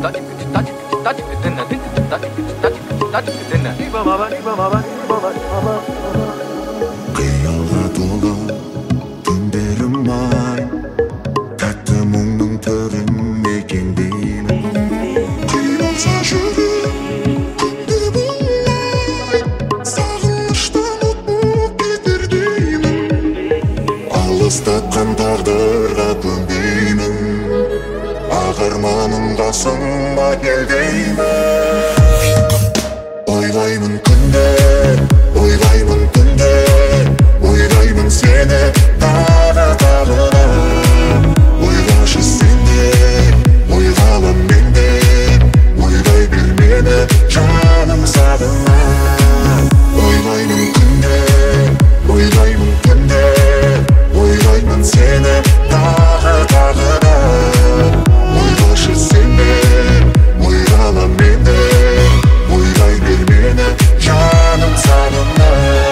Қиялға толы түндерім ай, тәтті мұңның түрін мекендеймін. Қиналса жүрек күнде бұлай, сағыныштан от болып кетер деймін. Алыстатқан тағдырға көнбеймін, ақ арманым қасыма кел деймін. Ойлаймын күнде, ойлаймын түнде, ойлаймын сені тағы тағы да. Ойлашы сен де, ойлала мен де, ойлай бер мені жаным сағына. Ойлаймын күнде, ойлаймын түнде, ойлаймын сені тағы тағы да. Ойлашы сен де, ойлала мен де, ойлай бер мені жаным сағына.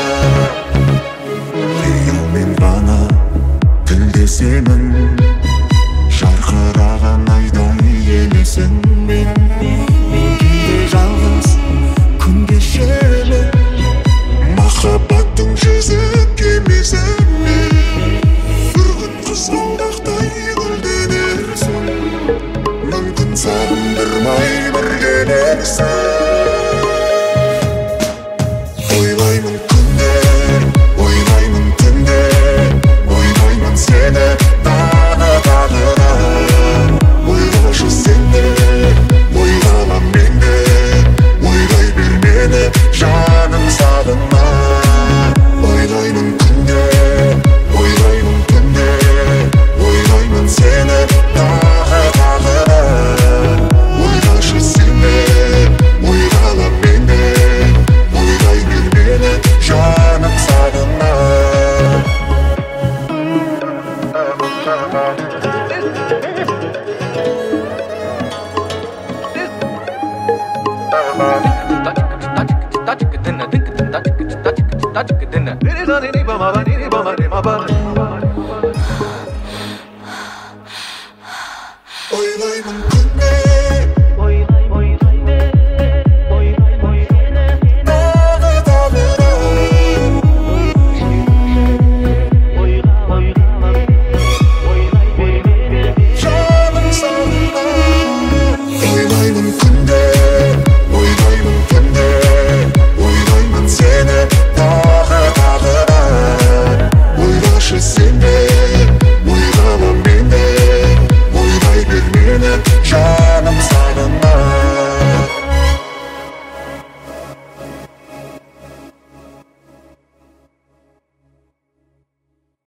Қиялмен ғана тілдесемін, жарқыраған айдай елесің мен. Кейде жалғыз күн кешемін, махаббаттың жүзі кемесімен. Бір күн қызғалдақтай гүлденерсің, мүмкін сағындырмай бір келерсің. Ойлаймын күнде, ойлаймын түнде, ойлаймын сені тағы тағы да. Ойлашы сен де, ойлала мен де, ойлай бер мені жаным сағына. Ойлаймын күнде, ойлаймын түнде, ойлаймын сені тағы тағы да. Ойлашы сен де, ойлала мен де, ойлай бер мені жаным сағына. Ойлаймын күнде, тағы тағы да. Жаным сағына. Ойлаймын күнде, ойлаймын түнде, ойлаймын сені тағы тағы да. Ойлашы сен де,